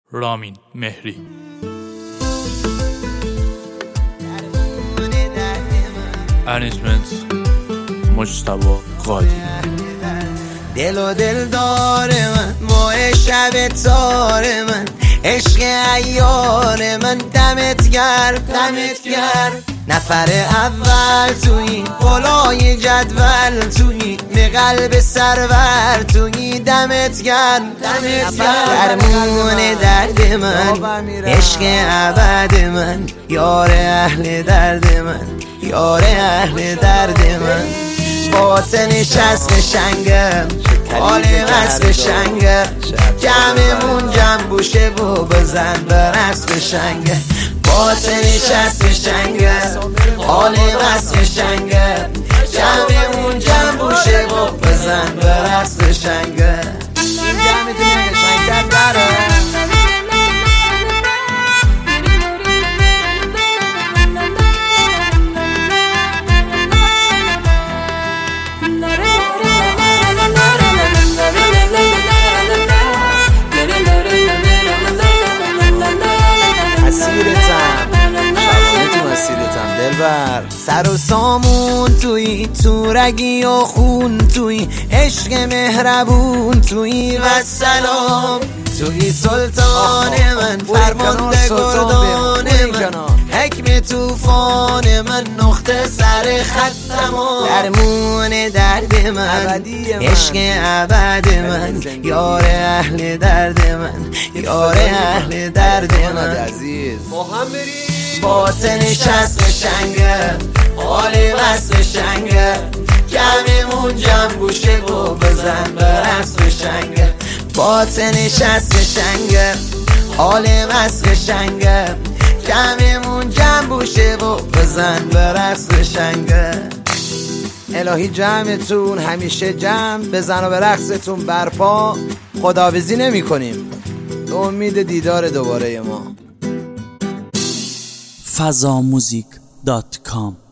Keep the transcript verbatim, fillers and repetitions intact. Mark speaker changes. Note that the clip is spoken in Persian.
Speaker 1: رامین مهری. ارنیجمنت مجتبی قادری.
Speaker 2: دل و دل دار من، ماه شب تار من، عشق عیار من، دمت گرم دمت گرم. نفر اول تویی، بالای جدول تویی، به قلب سرور تویی، دمت گرم دمت گرم. درمون درد من، عشق ابد من، یار اهل درد من، یار اهل درد من. باطنش از قشنگم، حال وصف شنگم، جمعمون جمع بوشه و بزن برست قشنگم. باطنش از قشنگم، حال وصف شنگم، جمعمون جمع بوشه و بزن برست قشنگم. این جمعتون قشنگتر داره. سر و سامون توی، تو رگی و خون توی، عشق مهربون توی و سلام توی. سلطان من، فرمانده گردان من، حکم توفان من، نقطه سر خط تمام. درمون درد من، عشق ابد من، یار اهل درد من، یار اهل درد من. باطنش از قشنگه، حال وصف شنگه، جمعمون جمع بوشه و بزن برست قشنگه. باطنش از قشنگه، حال وصف شنگه، جمعمون جمع بوشه و بزن برست قشنگه. الهی جمعتون همیشه جمع، بزن و به رقصتون برپا. خداحافظی نمی کنیم به امید دیدار دوباره ما.
Speaker 3: فضا موزیک دات کام